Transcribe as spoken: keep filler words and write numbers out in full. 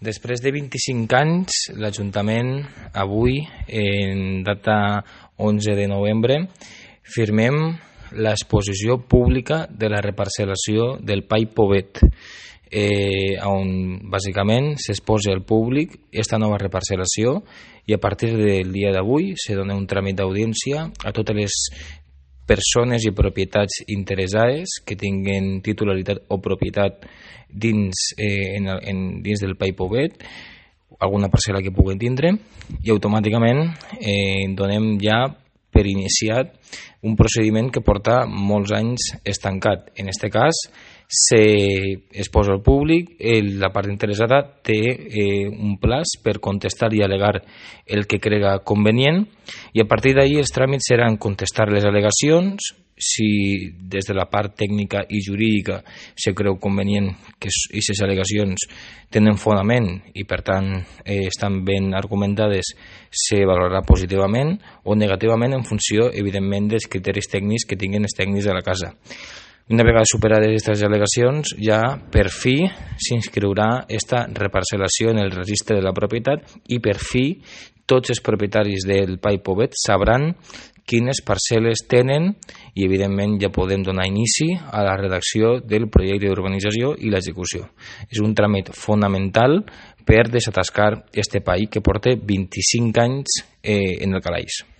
Després de vint-i-cinc anys, l'Ajuntament, avui, en data onze de novembre, firmem l'exposició pública de la reparcel·lació del Pai Pobet, eh, on bàsicament s'exposa al públic aquesta nova reparcel·lació i a partir del dia d'avui se dona un tràmit d'audiència a totes les persones i propietats interessades que tinguin titularitat o propietat dins, eh, en, en, dins del Pai Pobet, alguna parcel·la que puguen tindre, i automàticament eh, donem ja per iniciat un procediment que porta molts anys estancat. En aquest cas, es posa al públic, la part interessada té eh, un plaç per contestar i al·legar el que crega convenient, i a partir d'ahir els tràmits seran contestar les al·legacions. Si des de la part tècnica i jurídica se creu convenient que aquestes al·legacions tenen fonament i per tant eh, estan ben argumentades, se valorarà positivament o negativament en funció, evidentment, dels criteris tècnics que tinguin els tècnics de la casa. Una vegada superades aquestes al·legacions, ja per fi s'inscriurà aquesta reparcel·lació en el registre de la propietat i per fi tots els propietaris del Pai Pobet sabran quines parcel·les tenen i evidentment ja podem donar inici a la redacció del projecte d'urbanització i l'execució. És un tràmit fonamental per desatascar este Pai que porta vint-i-cinc anys eh, en el calaix.